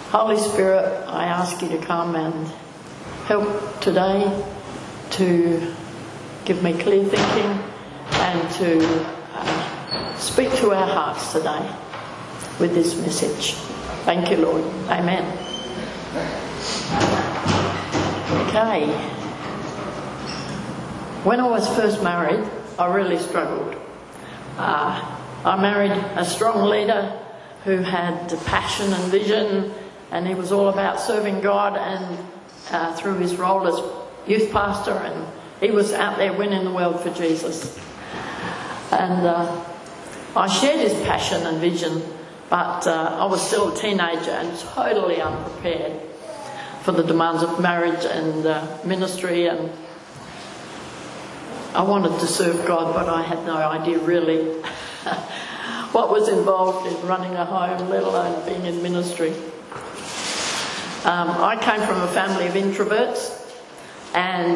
Holy Spirit, I ask you to come and help today to give me clear thinking and to speak to our hearts today with this message. Thank you, Lord. Amen. Okay. When I was first married, I really struggled. I married a strong leader who had passion and vision, and he was all about serving God, and through his role as youth pastor, and he was out there winning the world for Jesus. And I shared his passion and vision, but I was still a teenager and totally unprepared for the demands of marriage and ministry, and I wanted to serve God, but I had no idea really what was involved in running a home, let alone being in ministry. I came from a family of introverts, and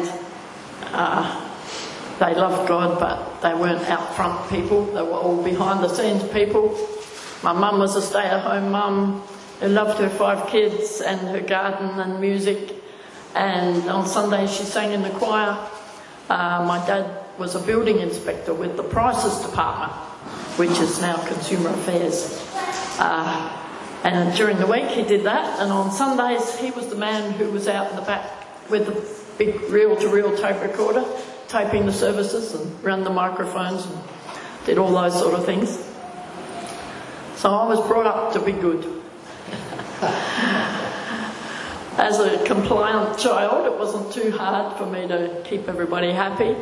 they loved God, but they weren't out front people. They were all behind the scenes people. My mum was a stay-at-home mum who loved her 5 kids and her garden and music, and on Sundays she sang in the choir. My dad was a building inspector with the prices department, which is now Consumer Affairs. And during the week he did that, and on Sundays he was the man who was out in the back with the big reel-to-reel tape recorder, taping the services and ran the microphones and did all those sort of things. So I was brought up to be good. As a compliant child, it wasn't too hard for me to keep everybody happy.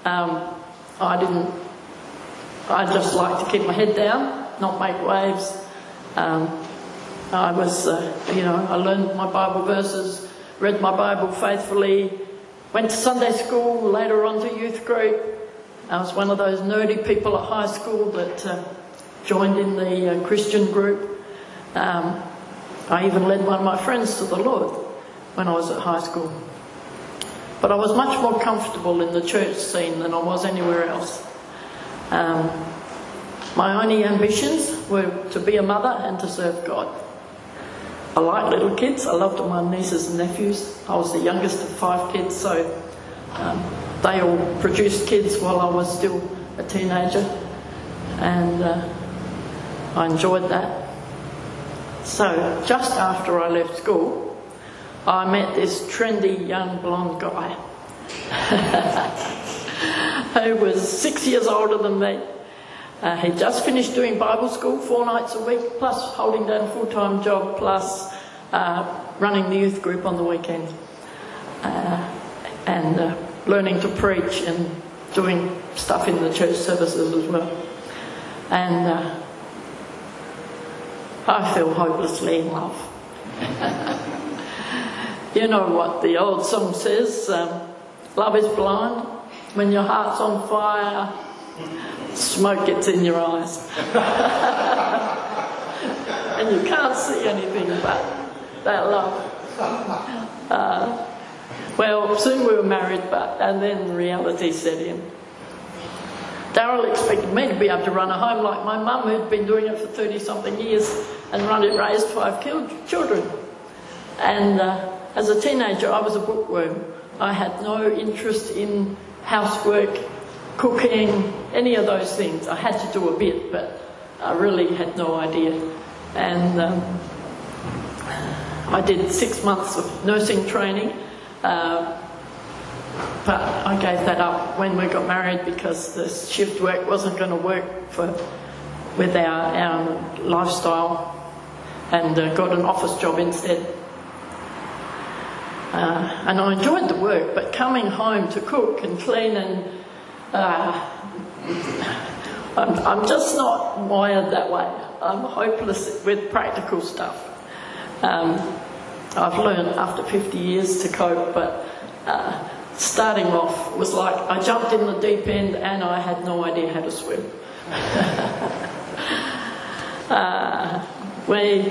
I just liked to keep my head down, not make waves. I was, I learned my Bible verses, read my Bible faithfully, went to Sunday school, later on to youth group. I was one of those nerdy people at high school that joined in the Christian group. I even led one of my friends to the Lord when I was at high school. But I was much more comfortable in the church scene than I was anywhere else. My only ambitions were to be a mother and to serve God. I like little kids. I loved my nieces and nephews. I was the youngest of 5 kids, so they all produced kids while I was still a teenager, and I enjoyed that. So just after I left school, I met this trendy young blonde guy who was 6 years older than me. He just finished doing Bible school 4 nights a week, plus holding down a full-time job, plus running the youth group on the weekends, and learning to preach and doing stuff in the church services as well. And I feel hopelessly in love. You know what the old song says, love is blind. When your heart's on fire, smoke gets in your eyes. And you can't see anything but that love. Well, soon we were married, and then reality set in. Darryl expected me to be able to run a home like my mum, who'd been doing it for 30-something years and raised 5 children. And as a teenager, I was a bookworm. I had no interest in housework, cooking, any of those things. I had to do a bit, but I really had no idea. And I did 6 months of nursing training, but I gave that up when we got married because the shift work wasn't going to work with our lifestyle, and got an office job instead. And I enjoyed the work, but coming home to cook and clean and I'm just not wired that way. I'm hopeless with practical stuff. I've learned after 50 years to cope, but starting off was like I jumped in the deep end and I had no idea how to swim. We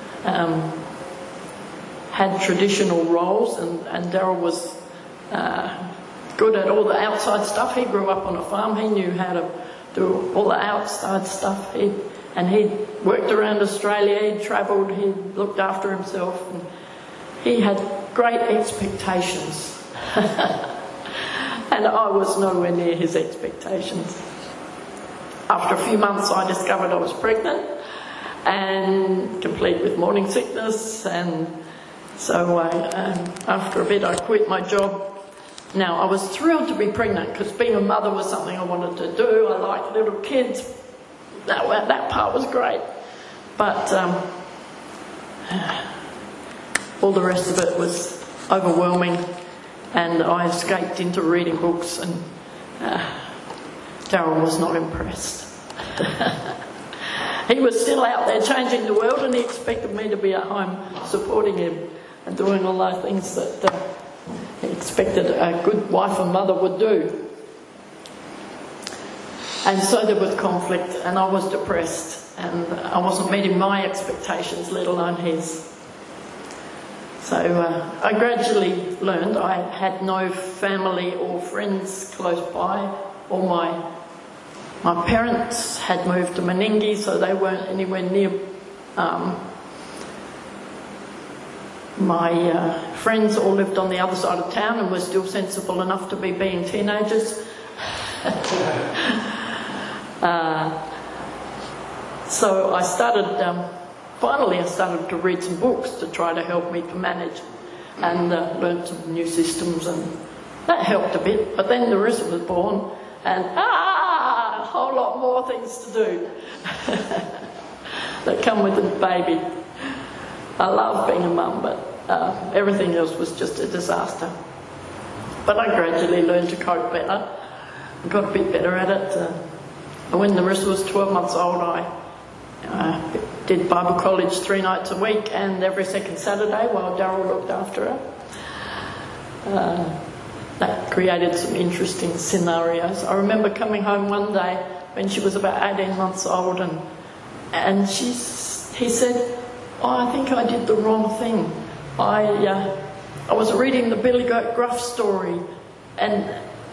had traditional roles, and Darryl was good at all the outside stuff. He grew up on a farm. He knew how to do all the outside stuff. He And he'd worked around Australia, he'd travelled, he looked after himself, and he had great expectations. And I was nowhere near his expectations. After a few months I discovered I was pregnant and complete with morning sickness, and so after a bit I quit my job. Now I was thrilled to be pregnant because being a mother was something I wanted to do. I liked little kids. That part was great. But all the rest of it was overwhelming, and I escaped into reading books, and Daryl was not impressed. He was still out there changing the world, and he expected me to be at home supporting him and doing all those things that he expected a good wife and mother would do. And so there was conflict, and I was depressed, and I wasn't meeting my expectations, let alone his. So I gradually learned I had no family or friends close by. All my parents had moved to Meningie, so they weren't anywhere near. My friends all lived on the other side of town and were still sensible enough to be being teenagers. So I started, finally I started to read some books to try to help me to manage, and learned some new systems, and that helped a bit. But then the rest was born, and a whole lot more things to do that come with a baby. I love being a mum, but everything else was just a disaster. But I gradually learned to cope better, got a bit better at it. And when the rest was 12 months old, I did Bible college 3 nights a week and every second Saturday while Daryl looked after her. That created some interesting scenarios. I remember coming home one day when she was about 18 months old, and he said, "Oh, I think I did the wrong thing. I was reading the Billy Goat Gruff story, and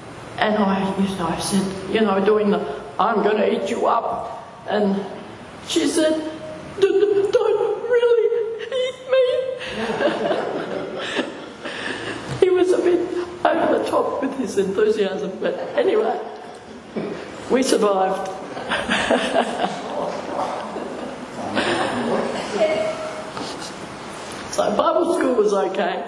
I said, doing the 'I'm going to eat you up,' and she said, 'Don't really eat me.'" He was a bit over the top with his enthusiasm, but anyway, we survived. So Bible school was okay.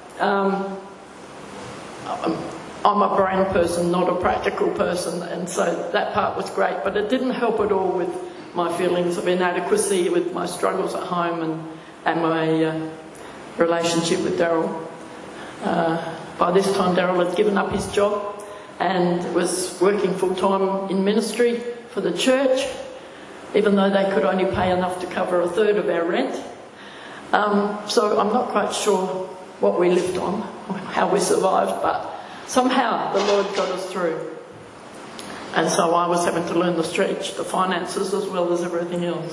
I'm a brain person, not a practical person, and so that part was great, but it didn't help at all with my feelings of inadequacy, with my struggles at home and my relationship with Daryl. By this time Daryl had given up his job and was working full-time in ministry for the church, even though they could only pay enough to cover a third of our rent. So I'm not quite sure what we lived on, how we survived, but somehow the Lord got us through. And so I was having to learn to stretch the finances as well as everything else.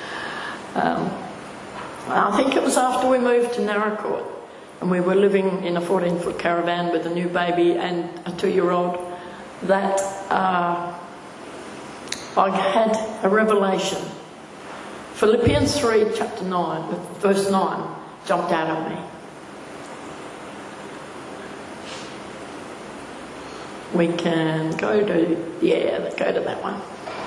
I think it was after we moved to Narracourt and we were living in a 14-foot caravan with a new baby and a 2-year-old that I had a revelation. Philippians 3, chapter 9, verse 9, jumped out at me. We can go to that one.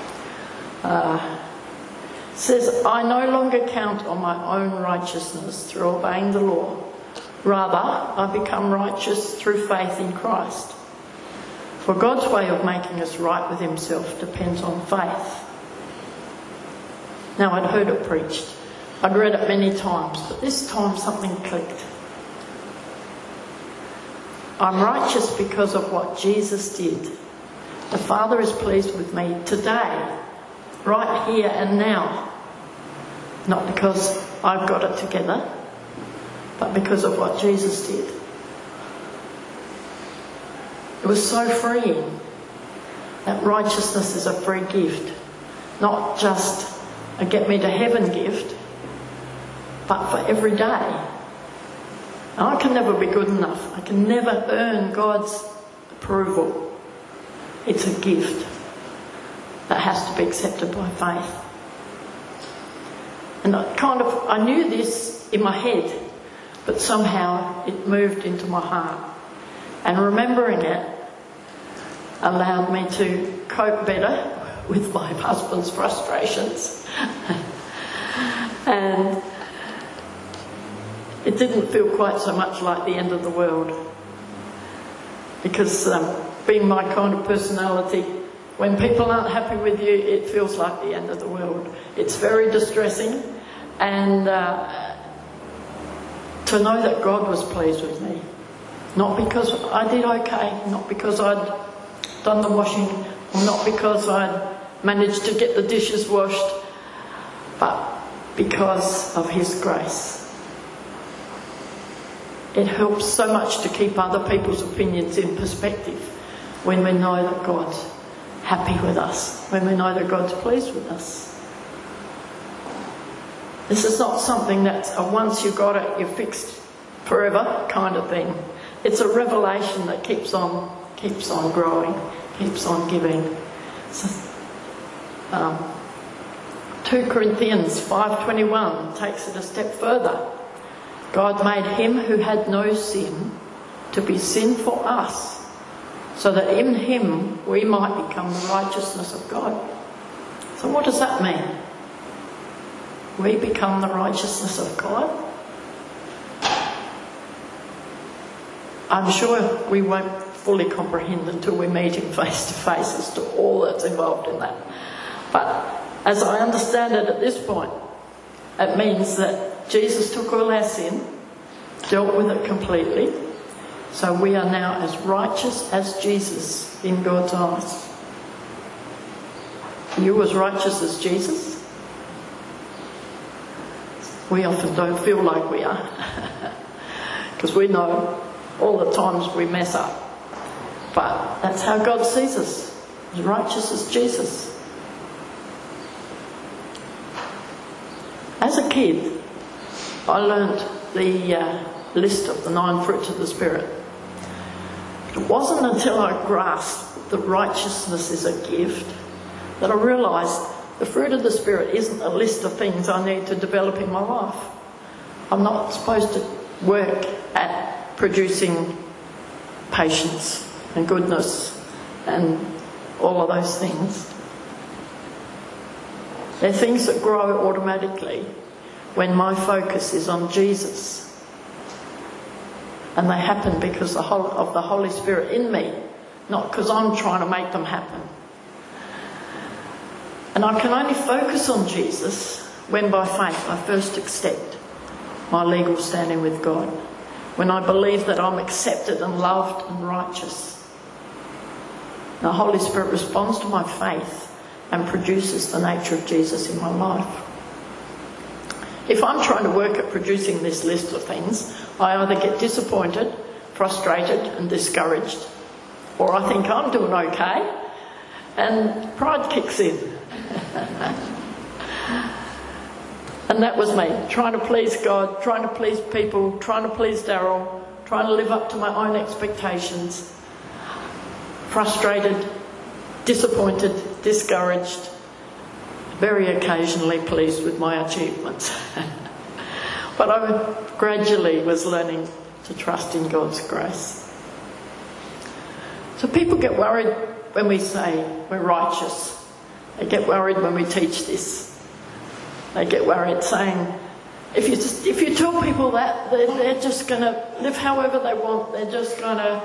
It says, "I no longer count on my own righteousness through obeying the law. Rather, I become righteous through faith in Christ. For God's way of making us right with himself depends on faith." Now, I'd heard it preached. I'd read it many times, but this time something clicked. I'm righteous because of what Jesus did. The Father is pleased with me today, right here and now. Not because I've got it together, but because of what Jesus did. It was so freeing. That righteousness is a free gift, not just a get me to heaven gift, but for every day. Now, I can never be good enough. I can never earn God's approval. It's a gift that has to be accepted by faith. And I knew this in my head, but somehow it moved into my heart. And remembering it allowed me to cope better with my husband's frustrations. And it didn't feel quite so much like the end of the world. Because being my kind of personality, when people aren't happy with you, it feels like the end of the world. It's very distressing. And to know that God was pleased with me. Not because I did okay, not because I'd done the washing, or not because I'd managed to get the dishes washed, but because of His grace. It helps so much to keep other people's opinions in perspective when we know that God's happy with us, when we know that God's pleased with us. This is not something that's a once you got it, you're fixed forever kind of thing. It's a revelation that keeps on growing, keeps on giving. So, 2 Corinthians 5:21 takes it a step further. God made Him who had no sin to be sin for us, so that in Him we might become the righteousness of God. So what does that mean? We become the righteousness of God? I'm sure we won't fully comprehend until we meet Him face to face as to all that's involved in that. But as I understand it at this point, it means that Jesus took all our sin, dealt with it completely, so we are now as righteous as Jesus in God's eyes. Are you as righteous as Jesus? We often don't feel like we are, because we know all the times we mess up. But that's how God sees us, as righteous as Jesus. As a kid, I learnt the list of the 9 fruits of the Spirit. It wasn't until I grasped that righteousness is a gift that I realised the fruit of the Spirit isn't a list of things I need to develop in my life. I'm not supposed to work at producing patience and goodness and all of those things. They're things that grow automatically when my focus is on Jesus. And they happen because of the Holy Spirit in me, not because I'm trying to make them happen. And I can only focus on Jesus when by faith I first accept my legal standing with God, when I believe that I'm accepted and loved and righteous. The Holy Spirit responds to my faith and produces the nature of Jesus in my life. If I'm trying to work at producing this list of things, I either get disappointed, frustrated and discouraged, or I think I'm doing okay, and pride kicks in. And that was me, trying to please God, trying to please people, trying to please Daryl, trying to live up to my own expectations, frustrated, disappointed, discouraged, very occasionally pleased with my achievements. But I gradually was learning to trust in God's grace. So people get worried when we say we're righteous. They get worried when we teach this. They get worried saying, if you tell people that, they're just going to live however they want. They're just going to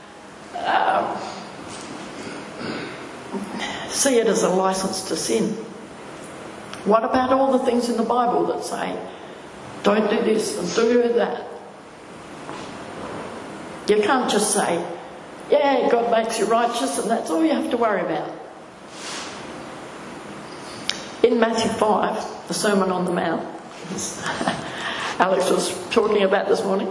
see it as a license to sin. What about all the things in the Bible that say, don't do this and do that? You can't just say, yeah, God makes you righteous and that's all you have to worry about. In Matthew 5, the Sermon on the Mount, Alex was talking about this morning,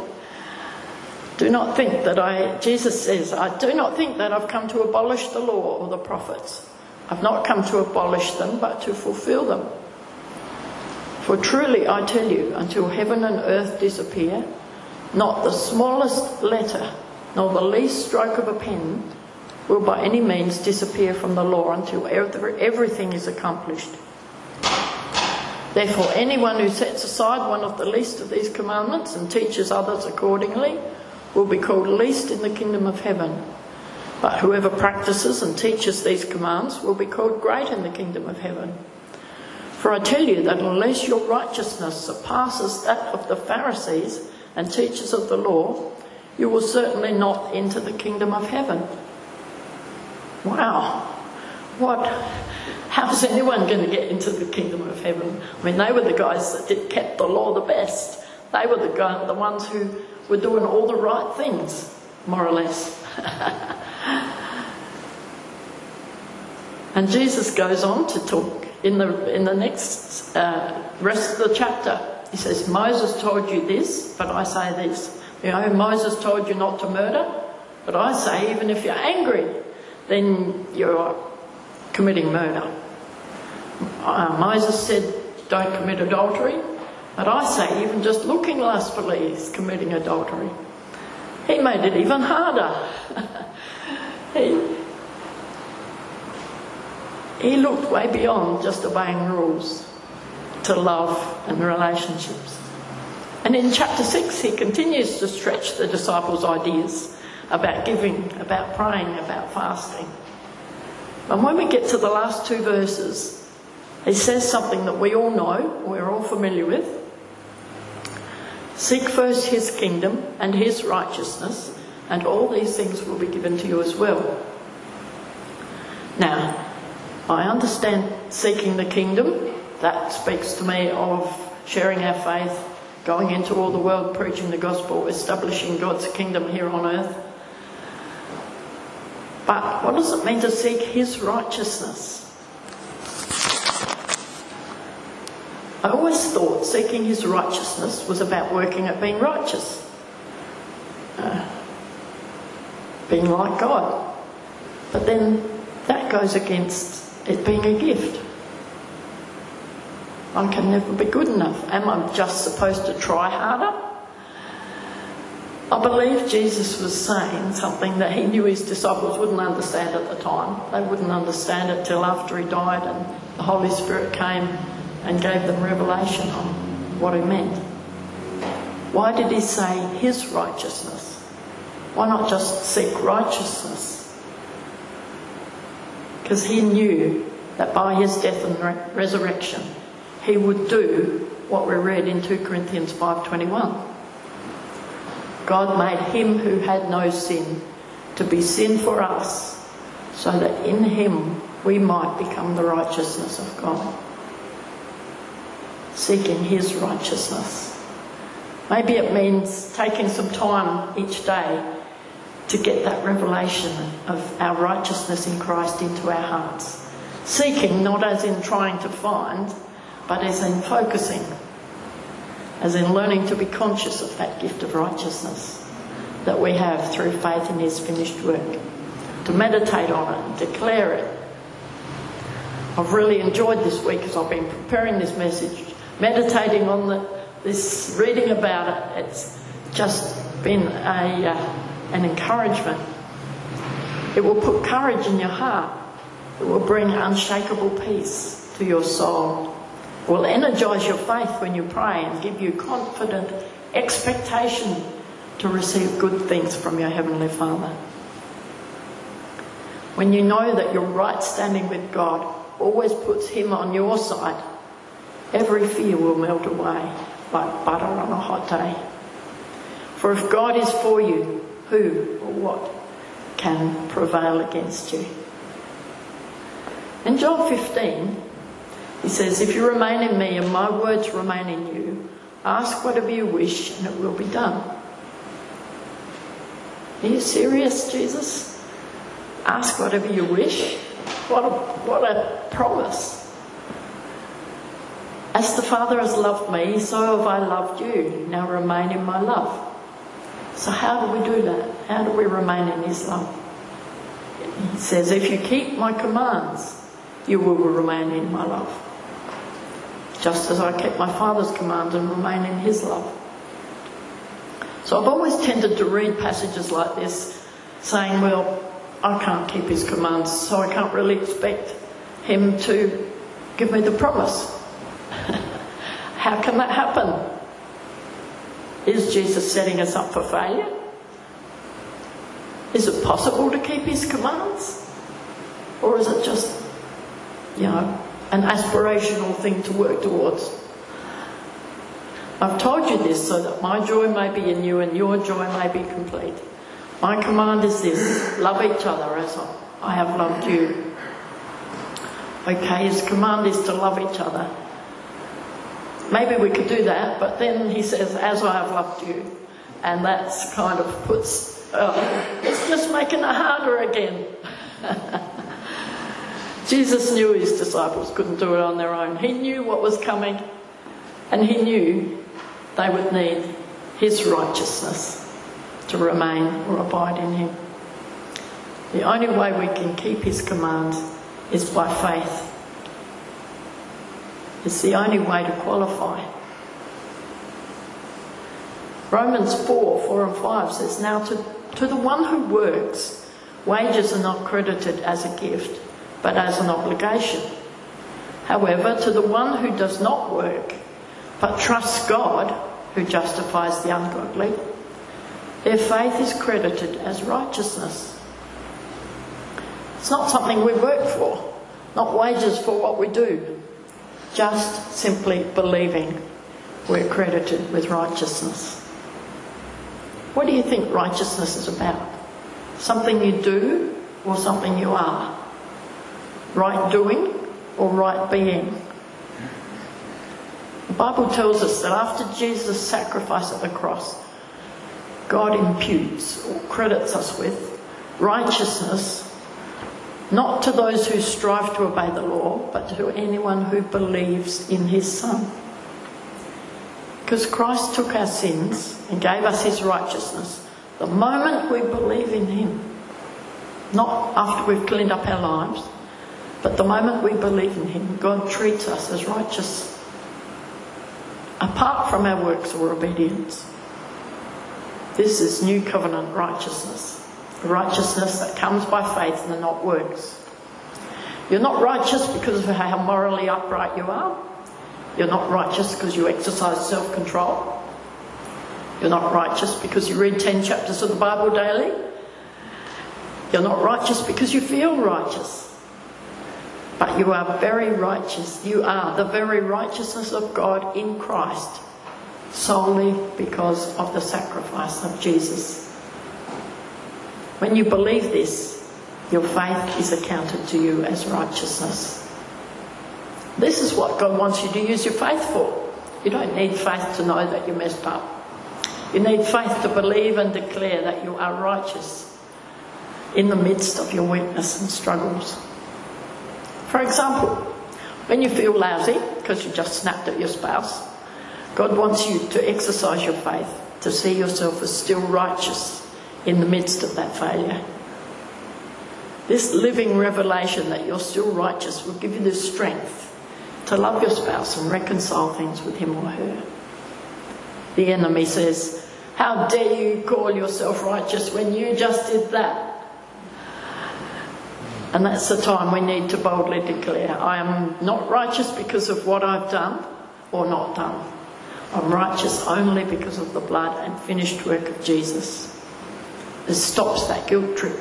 Jesus says, I do not think that I've come to abolish the law or the prophets. I've not come to abolish them, but to fulfill them. For truly I tell you, until heaven and earth disappear, not the smallest letter, nor the least stroke of a pen will by any means disappear from the law until everything is accomplished. Therefore, anyone who sets aside one of the least of these commandments and teaches others accordingly will be called least in the kingdom of heaven. But whoever practices and teaches these commands will be called great in the kingdom of heaven. For I tell you that unless your righteousness surpasses that of the Pharisees and teachers of the law, you will certainly not enter the kingdom of heaven. Wow. How's anyone going to get into the kingdom of heaven? I mean, they were the guys that kept the law the best. They were the ones who were doing all the right things, more or less. And Jesus goes on to talk in the next rest of the chapter. He says, Moses told you this, but I say this. You know, Moses told you not to murder, but I say even if you're angry, then you're committing murder. Moses said, don't commit adultery, but I say even just looking lustfully is committing adultery. He made it even harder. He looked way beyond just obeying rules to love and relationships. And in chapter 6, he continues to stretch the disciples' ideas about giving, about praying, about fasting. And when we get to the last two verses, he says something that we all know, we're all familiar with. Seek first his kingdom and his righteousness, and all these things will be given to you as well. Now, I understand seeking the kingdom. That speaks to me of sharing our faith, going into all the world, preaching the gospel, establishing God's kingdom here on earth. But what does it mean to seek his righteousness? I always thought seeking his righteousness was about working at being righteous. Being like God. But then that goes against it being a gift. I can never be good enough. Am I just supposed to try harder? I believe Jesus was saying something that he knew his disciples wouldn't understand at the time. They wouldn't understand it till after he died and the Holy Spirit came and gave them revelation on what he meant. Why did he say his righteousness? Why not just seek righteousness? Because he knew that by his death and resurrection, he would do what we read in 2 Corinthians 5:21. God made him who had no sin to be sin for us, so that in him we might become the righteousness of God. Seeking his righteousness. Maybe it means taking some time each day to get that revelation of our righteousness in Christ into our hearts. Seeking, not as in trying to find, but as in focusing, as in learning to be conscious of that gift of righteousness that we have through faith in his finished work. To meditate on it and declare it. I've really enjoyed this week as I've been preparing this message, meditating on this, reading about it. It's just been an encouragement. It will put courage in your heart. It will bring unshakable peace to your soul. It will energise your faith when you pray and give you confident expectation to receive good things from your Heavenly Father. When you know that your right standing with God always puts him on your side, every fear will melt away like butter on a hot day. For if God is for you, who or what can prevail against you? In John 15, he says, if you remain in me and my words remain in you, ask whatever you wish and it will be done. Are you serious, Jesus? Ask whatever you wish? What a promise. As the Father has loved me, so have I loved you. Now remain in my love. So how do we do that? How do we remain in his love? He says, if you keep my commands, you will remain in my love. Just as I kept my Father's commands and remain in his love. So I've always tended to read passages like this saying, well, I can't keep his commands, so I can't really expect him to give me the promise. How can that happen? Is Jesus setting us up for failure? Is it possible to keep his commands? Or is it just, an aspirational thing to work towards? I've told you this so that my joy may be in you and your joy may be complete. My command is this: love each other as I have loved you. Okay, his command is to love each other. Maybe we could do that, but then he says, as I have loved you. And that's kind of puts, it's just making it harder again. Jesus knew his disciples couldn't do it on their own. He knew what was coming, and he knew they would need his righteousness to remain or abide in him. The only way we can keep his commands is by faith. It's the only way to qualify. Romans 4 and 5 says, now to the one who works, wages are not credited as a gift, but as an obligation. However, to the one who does not work, but trusts God, who justifies the ungodly, their faith is credited as righteousness. It's not something we work for, not wages for what we do, just simply believing we're credited with righteousness. What do you think righteousness is about? Something you do or something you are? Right doing or right being? The Bible tells us that after Jesus' sacrifice at the cross, God imputes or credits us with righteousness, not to those who strive to obey the law, but to anyone who believes in his Son. Because Christ took our sins and gave us his righteousness the moment we believe in him. Not after we've cleaned up our lives, but the moment we believe in him, God treats us as righteous, apart from our works or obedience. This is new covenant righteousness, a righteousness that comes by faith and not works. You're not righteous because of how morally upright you are. You're not righteous because you exercise self-control. You're not righteous because you read 10 chapters of the Bible daily. You're not righteous because you feel righteous. But you are very righteous. You are the very righteousness of God in Christ, solely because of the sacrifice of Jesus. When you believe this, your faith is accounted to you as righteousness. This is what God wants you to use your faith for. You don't need faith to know that you messed up. You need faith to believe and declare that you are righteous in the midst of your weakness and struggles. For example, when you feel lousy because you just snapped at your spouse, God wants you to exercise your faith, to see yourself as still righteous in the midst of that failure. This living revelation that you're still righteous will give you the strength to love your spouse and reconcile things with him or her. The enemy says, how dare you call yourself righteous when you just did that? And that's the time we need to boldly declare, I am not righteous because of what I've done or not done. I'm righteous only because of the blood and finished work of Jesus. It stops that guilt trip.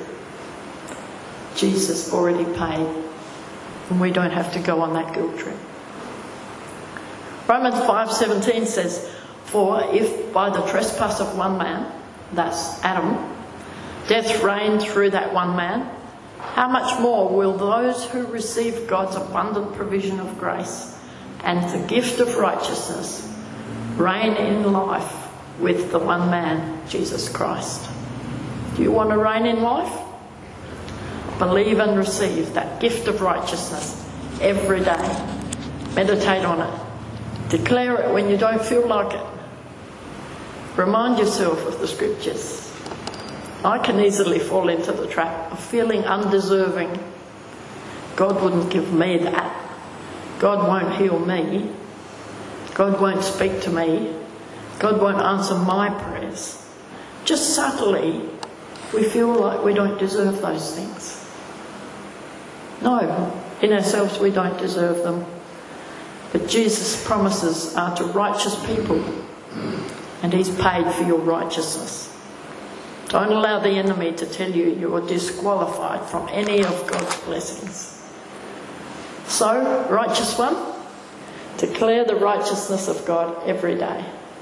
Jesus already paid, and we don't have to go on that guilt trip. Romans 5:17 says, for if by the trespass of one man, that's Adam, death reigned through that one man, how much more will those who receive God's abundant provision of grace and the gift of righteousness reign in life with the one man, Jesus Christ? Do you want to reign in life? Believe and receive that gift of righteousness every day. Meditate on it. Declare it when you don't feel like it. Remind yourself of the scriptures. I can easily fall into the trap of feeling undeserving. God wouldn't give me that. God won't heal me. God won't speak to me. God won't answer my prayers. Just subtly, we feel like we don't deserve those things. No, in ourselves we don't deserve them. But Jesus' promises are to righteous people, and he's paid for your righteousness. Don't allow the enemy to tell you you are disqualified from any of God's blessings. So, righteous one, declare the righteousness of God every day.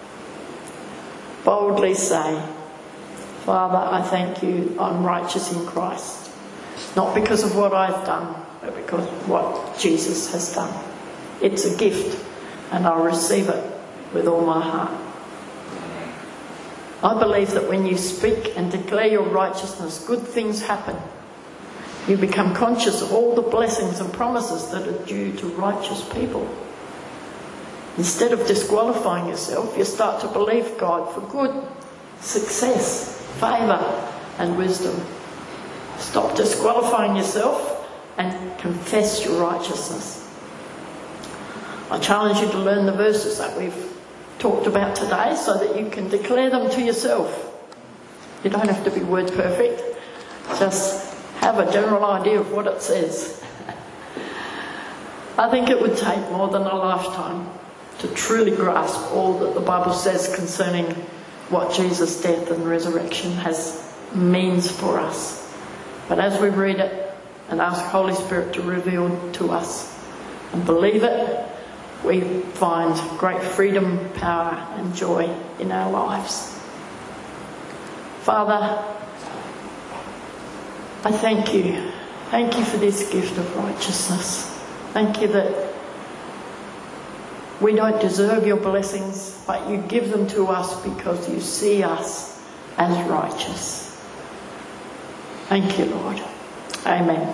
Boldly say, Father, I thank you, I'm righteous in Christ. Not because of what I've done, but because of what Jesus has done. It's a gift, and I'll receive it with all my heart. I believe that when you speak and declare your righteousness, good things happen. You become conscious of all the blessings and promises that are due to righteous people. Instead of disqualifying yourself, you start to believe God for good, success, favour and wisdom. Stop disqualifying yourself and confess your righteousness. I challenge you to learn the verses that we've talked about today so that you can declare them to yourself. You don't have to be word perfect. Just have a general idea of what it says. I think it would take more than a lifetime to truly grasp all that the Bible says concerning what Jesus' death and resurrection means for us. But as we read it and ask Holy Spirit to reveal to us and believe it, we find great freedom, power and joy in our lives. Father, I thank you. Thank you for this gift of righteousness. Thank you that we don't deserve your blessings, but you give them to us because you see us as righteous. Thank you, Lord. Amen.